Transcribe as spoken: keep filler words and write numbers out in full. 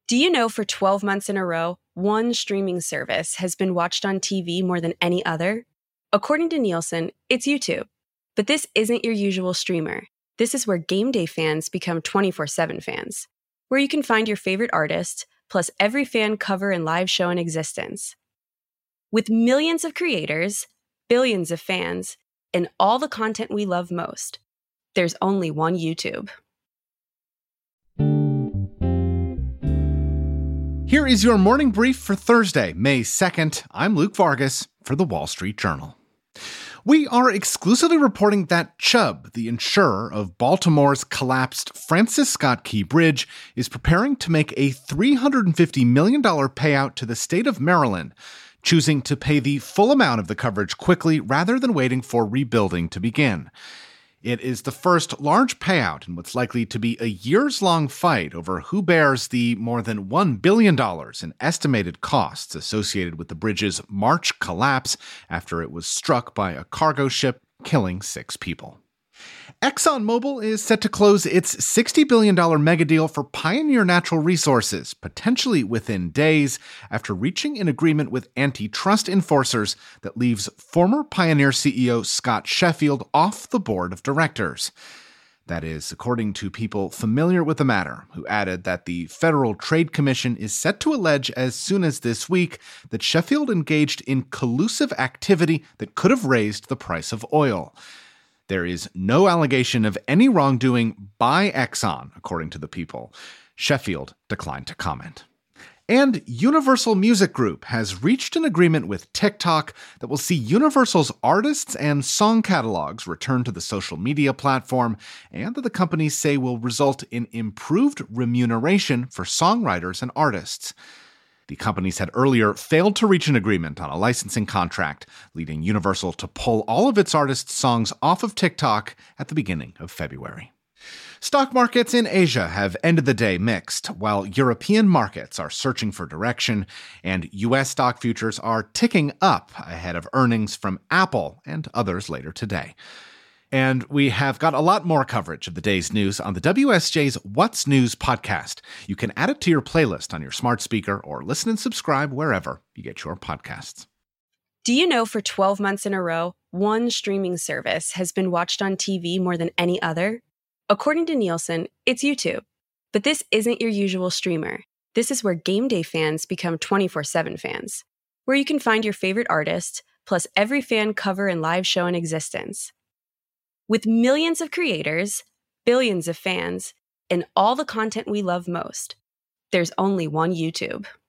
Do you know for twelve months in a row, one streaming service has been watched on T V more than any other? According to Nielsen, it's YouTube. But this isn't your usual streamer. This is where game day fans become twenty-four seven fans, where you can find your favorite artist, plus every fan cover and live show in existence. With millions of creators, billions of fans, and all the content we love most, there's only one YouTube. Here is your morning brief for Thursday, May second. I'm Luke Vargas for The Wall Street Journal. We are exclusively reporting that Chubb, the insurer of Baltimore's collapsed Francis Scott Key Bridge, is preparing to make a three hundred fifty million dollars payout to the state of Maryland, choosing to pay the full amount of the coverage quickly rather than waiting for rebuilding to begin. It is the first large payout in what's likely to be a years-long fight over who bears the more than one billion dollars in estimated costs associated with the bridge's March collapse after it was struck by a cargo ship, killing six people. ExxonMobil is set to close its sixty billion dollars megadeal for Pioneer Natural Resources, potentially within days, after reaching an agreement with antitrust enforcers that leaves former Pioneer C E O Scott Sheffield off the board of directors. That is, according to people familiar with the matter, who added that the Federal Trade Commission is set to allege as soon as this week that Sheffield engaged in collusive activity that could have raised the price of oil. There is no allegation of any wrongdoing by Exxon, according to the people. Sheffield declined to comment. And Universal Music Group has reached an agreement with TikTok that will see Universal's artists and song catalogs return to the social media platform, and that the companies say will result in improved remuneration for songwriters and artists. The companies had earlier failed to reach an agreement on a licensing contract, leading Universal to pull all of its artists' songs off of TikTok at the beginning of February. Stock markets in Asia have ended the day mixed, while European markets are searching for direction, and U S stock futures are ticking up ahead of earnings from Apple and others later today. And we have got a lot more coverage of the day's news on the W S J's What's News podcast. You can add it to your playlist on your smart speaker or listen and subscribe wherever you get your podcasts. Do you know for twelve months in a row, one streaming service has been watched on T V more than any other? According to Nielsen, it's YouTube. But this isn't your usual streamer. This is where game day fans become twenty-four seven fans, where you can find your favorite artist, plus every fan cover and live show in existence. With millions of creators, billions of fans, and all the content we love most, there's only one YouTube.